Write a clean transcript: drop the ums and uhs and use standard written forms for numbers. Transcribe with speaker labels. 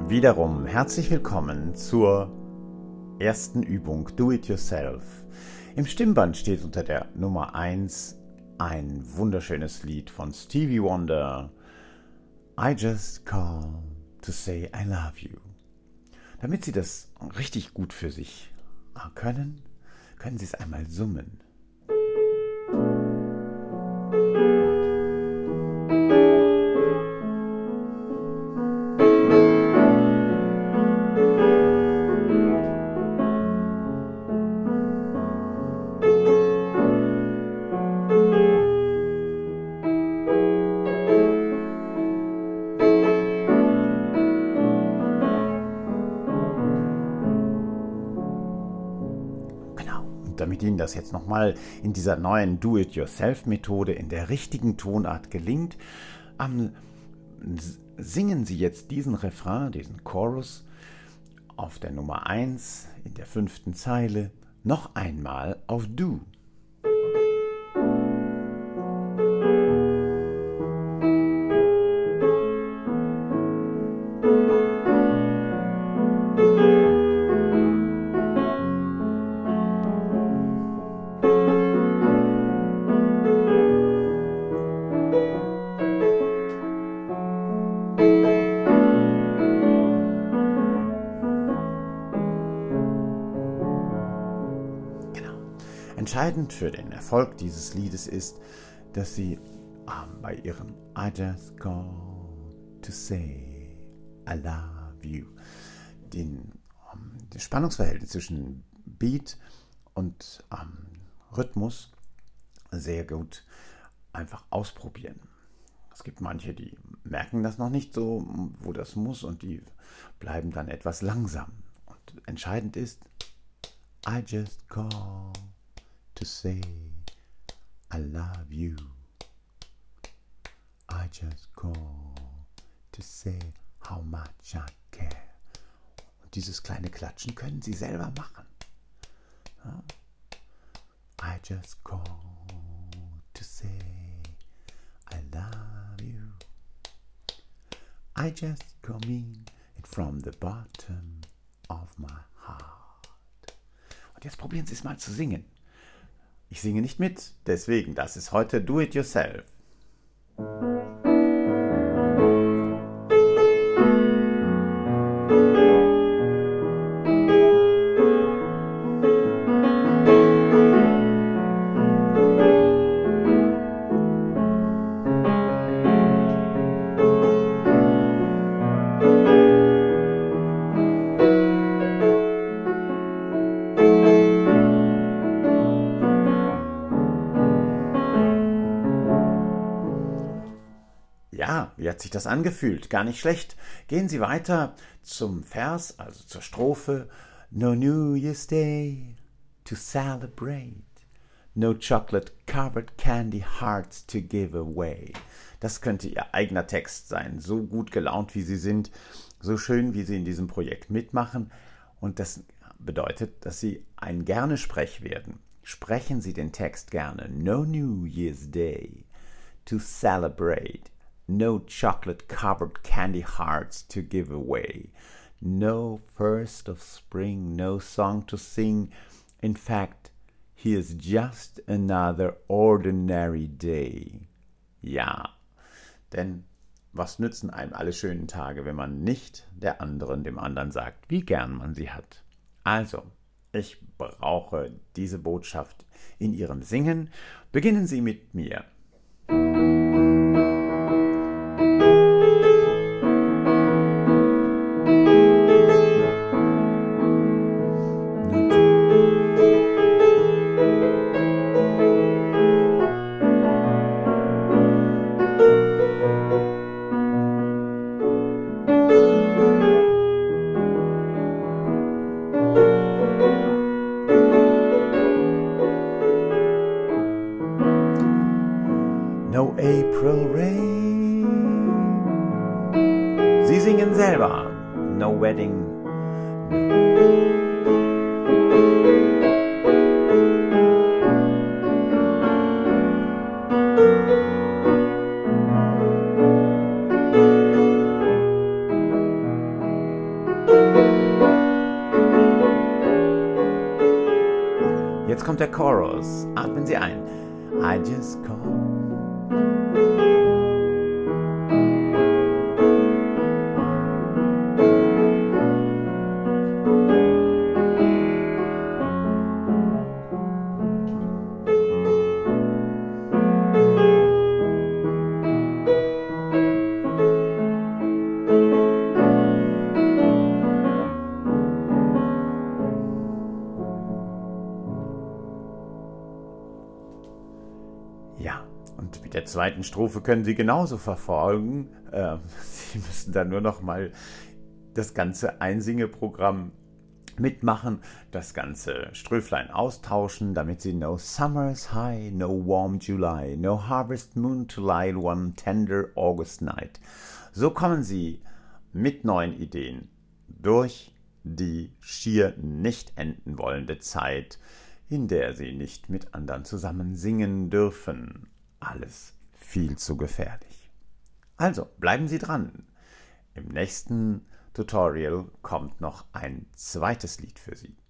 Speaker 1: Wiederum herzlich willkommen zur ersten Übung Do It Yourself. Im Stimmband steht unter der Nummer 1 ein wunderschönes Lied von Stevie Wonder, I Just Call to Say I Love You. Damit Sie das richtig gut für sich können Sie es einmal summen. Damit Ihnen das jetzt nochmal in dieser neuen Do-It-Yourself-Methode in der richtigen Tonart gelingt, singen Sie jetzt diesen Refrain, diesen Chorus auf der Nummer 1 in der 5. Zeile noch einmal auf Do. Entscheidend für den Erfolg dieses Liedes ist, dass Sie bei Ihrem I just call to say I love you das Spannungsverhältnis zwischen Beat und Rhythmus sehr gut einfach ausprobieren. Es gibt manche, die merken das noch nicht so, wo das muss, und die bleiben dann etwas langsam. Und entscheidend ist, I just call to say I love you. I just call to say how much I care. Und dieses kleine Klatschen können Sie selber machen. Ja? I just call to say I love you. I just come it from the bottom of my heart. Und jetzt probieren Sie es mal zu singen. Ich singe nicht mit, deswegen, das ist heute Do It Yourself. Ja, wie hat sich das angefühlt? Gar nicht schlecht. Gehen Sie weiter zum Vers, also zur Strophe. No New Year's Day to celebrate. No chocolate-covered candy hearts to give away. Das könnte Ihr eigener Text sein. So gut gelaunt, wie Sie sind, so schön, wie Sie in diesem Projekt mitmachen. Und das bedeutet, dass Sie ein Gerne-Sprech werden. Sprechen Sie den Text gerne. No New Year's Day to celebrate. No chocolate-covered candy hearts to give away. No first of spring, no song to sing. In fact, here's just another ordinary day. Ja, denn was nützen einem alle schönen Tage, wenn man nicht dem anderen sagt, wie gern man sie hat? Also, ich brauche diese Botschaft in Ihrem Singen. Beginnen Sie mit mir. No April Rain. Sie singen selber. No Wedding. kommt der Chorus. Atmen Sie ein. I just call. Ja, und mit der zweiten Strophe können Sie genauso verfolgen. Sie müssen dann nur noch mal das ganze Einsingeprogramm mitmachen, das ganze Ströflein austauschen, damit Sie No summer's high, no warm July, no harvest moon to light one tender August night. So kommen Sie mit neuen Ideen durch die schier nicht enden wollende Zeit, in der Sie nicht mit anderen zusammen singen dürfen. Alles viel zu gefährlich. Also, bleiben Sie dran. Im nächsten Tutorial kommt noch ein zweites Lied für Sie.